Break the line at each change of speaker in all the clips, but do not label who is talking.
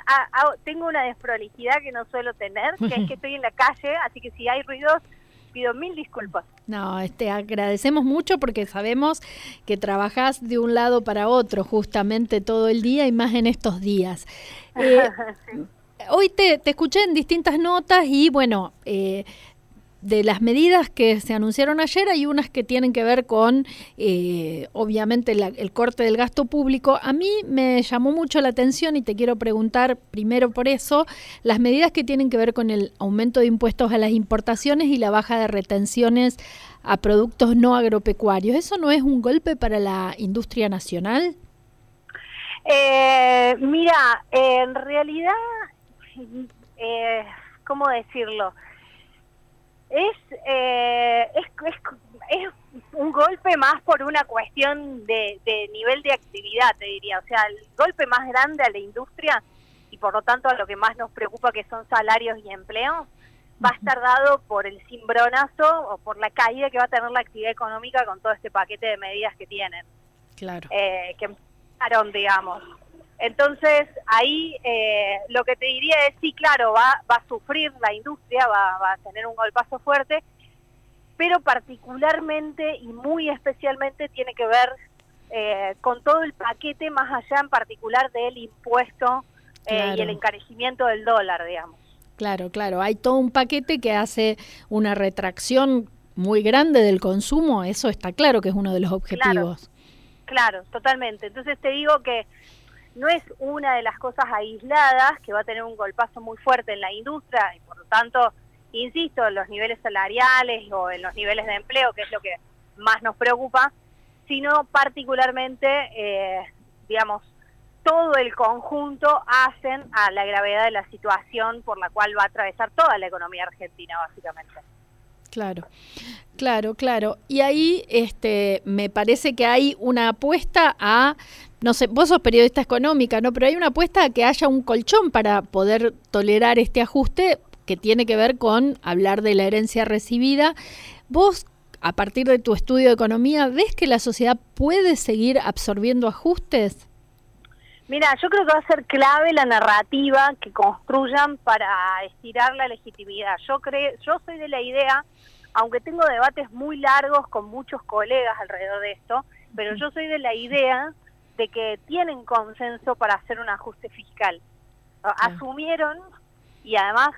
tengo una desprolijidad que no suelo tener, que es que estoy en la calle, así que si hay ruidos, pido 1000 disculpas.
No, agradecemos mucho porque sabemos que trabajás de un lado para otro justamente todo el día y más en estos días. Sí. Hoy te escuché en distintas notas y bueno, de las medidas que se anunciaron ayer hay unas que tienen que ver con, obviamente, el corte del gasto público. A mí me llamó mucho la atención y te quiero preguntar primero por eso, las medidas que tienen que ver con el aumento de impuestos a las importaciones y la baja de retenciones a productos no agropecuarios. ¿Eso no es un golpe para la industria nacional?
Mira, en realidad, ¿cómo decirlo? Es un golpe más por una cuestión de nivel de actividad, te diría. O sea, el golpe más grande a la industria y por lo tanto a lo que más nos preocupa, que son salarios y empleos, va a estar dado por el cimbronazo o por la caída que va a tener la actividad económica con todo este paquete de medidas que tienen.
Claro.
Que empezaron, digamos. Entonces, ahí lo que te diría es, sí, claro, va a sufrir la industria, va a tener un golpazo fuerte, pero particularmente y muy especialmente tiene que ver con todo el paquete, más allá en particular del impuesto y el encarecimiento del dólar, digamos.
Claro, hay todo un paquete que hace una retracción muy grande del consumo, eso está claro que es uno de los objetivos.
Claro, totalmente. Entonces te digo que no es una de las cosas aisladas que va a tener un golpazo muy fuerte en la industria y por lo tanto, insisto, en los niveles salariales o en los niveles de empleo, que es lo que más nos preocupa, sino particularmente, digamos, todo el conjunto hacen a la gravedad de la situación por la cual va a atravesar toda la economía argentina, básicamente.
Claro. Y ahí me parece que hay una apuesta a, no sé, vos sos periodista económica, ¿no? Pero hay una apuesta a que haya un colchón para poder tolerar este ajuste que tiene que ver con hablar de la herencia recibida. Vos, a partir de tu estudio de economía, ¿ves que la sociedad puede seguir absorbiendo ajustes?
Mira, yo creo que va a ser clave la narrativa que construyan para estirar la legitimidad. Yo soy de la idea, aunque tengo debates muy largos con muchos colegas alrededor de esto, pero yo soy de la idea de que tienen consenso para hacer un ajuste fiscal. Asumieron, y además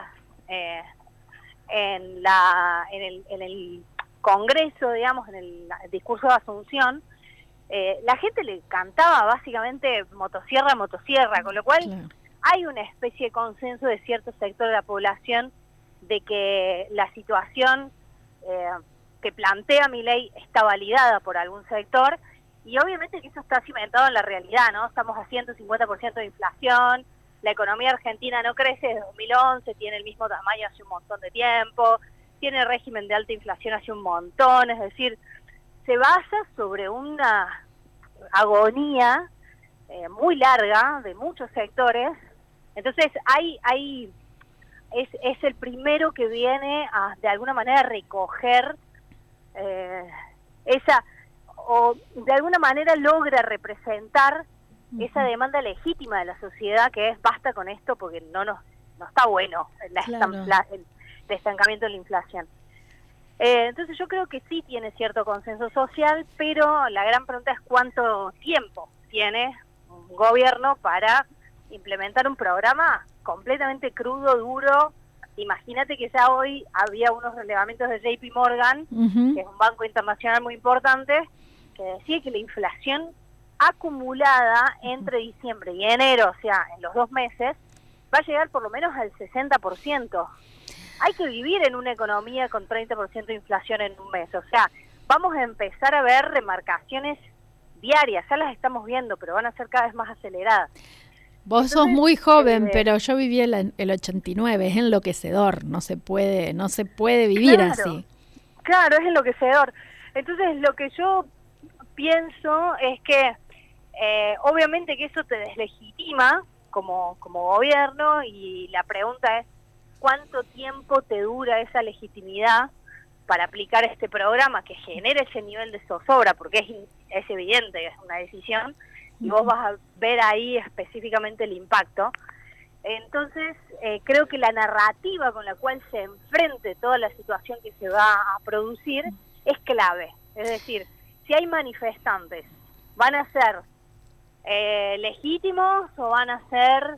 en el Congreso, digamos, en el discurso de Asunción, la gente le cantaba básicamente motosierra, con lo cual hay una especie de consenso de cierto sector de la población de que la situación que plantea Milei está validada por algún sector, y obviamente que eso está cimentado en la realidad, ¿no? Estamos a 150% de inflación, la economía argentina no crece desde 2011, tiene el mismo tamaño hace un montón de tiempo, tiene régimen de alta inflación hace un montón, es decir, se basa sobre una agonía muy larga de muchos sectores. Entonces es el primero que viene a de alguna manera recoger o de alguna manera logra representar esa demanda legítima de la sociedad, que es basta con esto porque no está bueno el estancamiento de la inflación. Entonces yo creo que sí tiene cierto consenso social, pero la gran pregunta es cuánto tiempo tiene un gobierno para implementar un programa completamente crudo, duro. Imagínate que ya hoy había unos relevamientos de JP Morgan, que es un banco internacional muy importante, que decía que la inflación acumulada entre diciembre y enero, o sea, en los 2 meses, va a llegar por lo menos al 60%. Hay que vivir en una economía con 30% de inflación en un mes. O sea, vamos a empezar a ver remarcaciones diarias. Ya las estamos viendo, pero van a ser cada vez más aceleradas.
Vos sos muy joven, pero yo viví el 89. Es enloquecedor. No se puede vivir así.
Claro, es enloquecedor. Entonces, lo que yo pienso es que obviamente que eso te deslegitima como gobierno, y la pregunta es ¿cuánto tiempo te dura esa legitimidad para aplicar este programa que genere ese nivel de zozobra? Porque es evidente que es una decisión y vos vas a ver ahí específicamente el impacto. Entonces, creo que la narrativa con la cual se enfrente toda la situación que se va a producir es clave. Es decir, si hay manifestantes, ¿van a ser legítimos o van a ser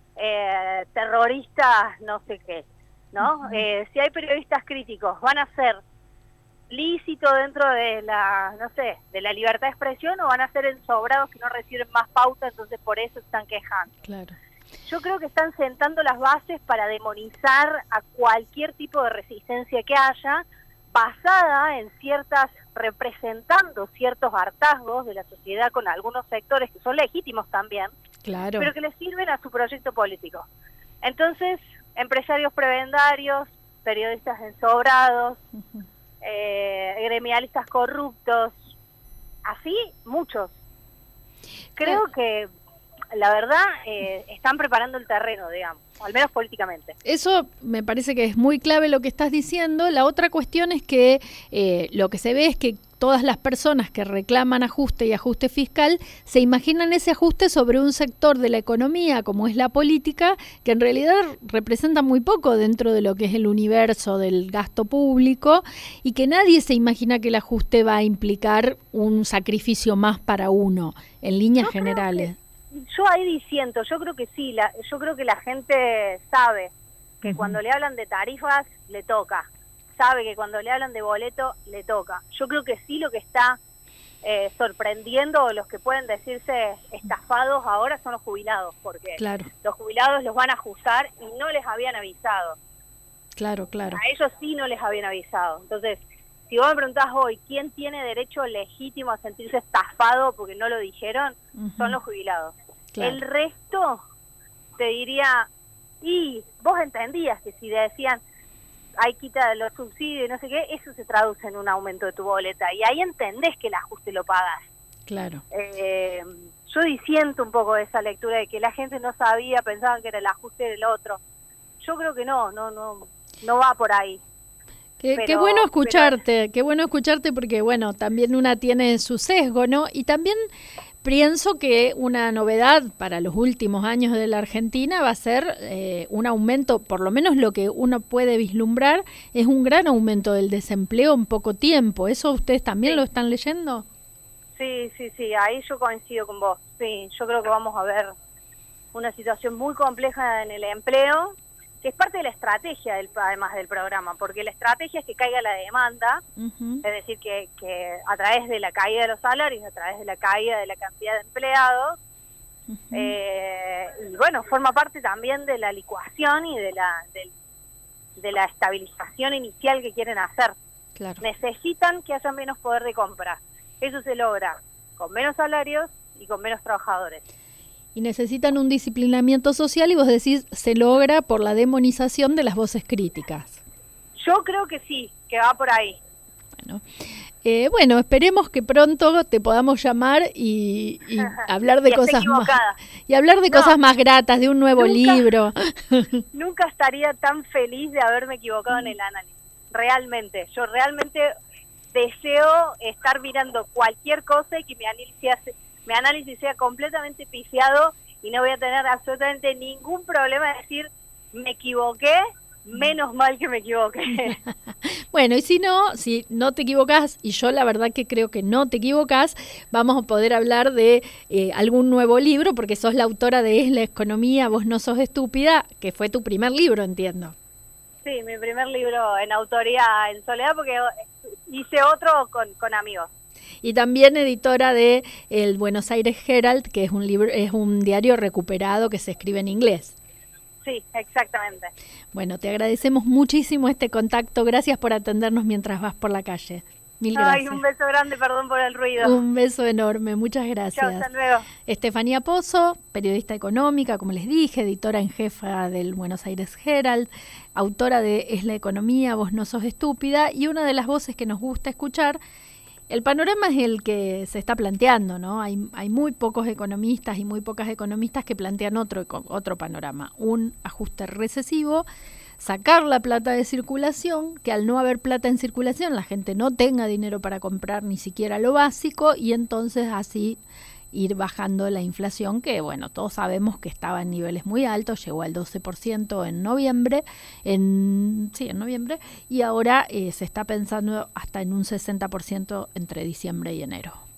terroristas no sé qué? ¿No? Si hay periodistas críticos, ¿van a ser lícitos dentro de la, no sé, de la libertad de expresión o van a ser ensobrados que no reciben más pauta, entonces por eso están quejando?
Claro.
Yo creo que están sentando las bases para demonizar a cualquier tipo de resistencia que haya, basada en representando ciertos hartazgos de la sociedad con algunos sectores que son legítimos también,
claro,
pero que les sirven a su proyecto político. Entonces, empresarios prebendarios, periodistas ensobrados, gremialistas corruptos, así muchos. Creo que la verdad están preparando el terreno, digamos, al menos políticamente.
Eso me parece que es muy clave lo que estás diciendo. La otra cuestión es que lo que se ve es que todas las personas que reclaman ajuste y ajuste fiscal se imaginan ese ajuste sobre un sector de la economía como es la política, que en realidad representa muy poco dentro de lo que es el universo del gasto público, y que nadie se imagina que el ajuste va a implicar un sacrificio más para uno, en líneas generales.
Yo ahí disiento, yo creo que sí, yo creo que la gente sabe que cuando le hablan de tarifas le toca, sabe que cuando le hablan de boleto le toca. Yo creo que sí, lo que está sorprendiendo, o los que pueden decirse estafados ahora, son los jubilados, porque los jubilados los van a ajustar y no les habían avisado.
Claro.
A ellos sí no les habían avisado. Entonces, si vos me preguntás hoy quién tiene derecho legítimo a sentirse estafado porque no lo dijeron, son los jubilados. Claro. El resto, te diría, y vos entendías que si decían hay quita de los subsidios y no sé qué, eso se traduce en un aumento de tu boleta, y ahí entendés que el ajuste lo pagas.
Claro.
Yo disiento un poco de esa lectura de que la gente no sabía, pensaban que era el ajuste del otro. Yo creo que no va por ahí.
Qué bueno escucharte, qué bueno escucharte, porque bueno, también una tiene su sesgo, ¿no? Y también pienso que una novedad para los últimos años de la Argentina va a ser un aumento, por lo menos lo que uno puede vislumbrar, es un gran aumento del desempleo en poco tiempo. ¿Eso ustedes también lo están leyendo? Sí,
ahí yo coincido con vos. Sí, yo creo que vamos a ver una situación muy compleja en el empleo, que es parte de la estrategia además del programa, porque la estrategia es que caiga la demanda, es decir, que a través de la caída de los salarios, a través de la caída de la cantidad de empleados, y bueno, forma parte también de la licuación y de la estabilización inicial que quieren hacer.
Claro.
Necesitan que haya menos poder de compra. Eso se logra con menos salarios y con menos trabajadores.
Y necesitan un disciplinamiento social, y vos decís, se logra por la demonización de las voces críticas.
Yo creo que sí, que va por ahí.
Bueno, esperemos que pronto te podamos llamar y hablar de cosas más. Y hablar de cosas más gratas, de un nuevo libro.
Nunca estaría tan feliz de haberme equivocado en el análisis. Realmente, yo realmente deseo estar mirando cualquier cosa y que mi análisis sea completamente pifiado, y no voy a tener absolutamente ningún problema de decir, me equivoqué, menos mal que me equivoqué.
Bueno, y si no te equivocás, y yo la verdad que creo que no te equivocás, vamos a poder hablar de algún nuevo libro, porque sos la autora de Es la Economía, vos no sos estúpida, que fue tu primer libro, entiendo.
Sí, mi primer libro en autoría en soledad, porque hice otro con amigos.
Y también editora de el Buenos Aires Herald, que es un diario recuperado que se escribe en inglés.
Sí, exactamente.
Bueno, te agradecemos muchísimo este contacto. Gracias por atendernos mientras vas por la calle. Mil gracias.
Ay, un beso grande, perdón por el ruido.
Un beso enorme, muchas gracias.
Chao, hasta luego.
Estefanía Pozo, periodista económica, como les dije, editora en jefa del Buenos Aires Herald, autora de Es la Economía, vos no sos estúpida, y una de las voces que nos gusta escuchar. El panorama es el que se está planteando, ¿no? Hay muy pocos economistas y muy pocas economistas que plantean otro panorama, un ajuste recesivo, sacar la plata de circulación, que al no haber plata en circulación la gente no tenga dinero para comprar ni siquiera lo básico, y entonces así ir bajando la inflación, que bueno, todos sabemos que estaba en niveles muy altos, llegó al 12% en noviembre, en noviembre, y ahora se está pensando hasta en un 60% entre diciembre y enero.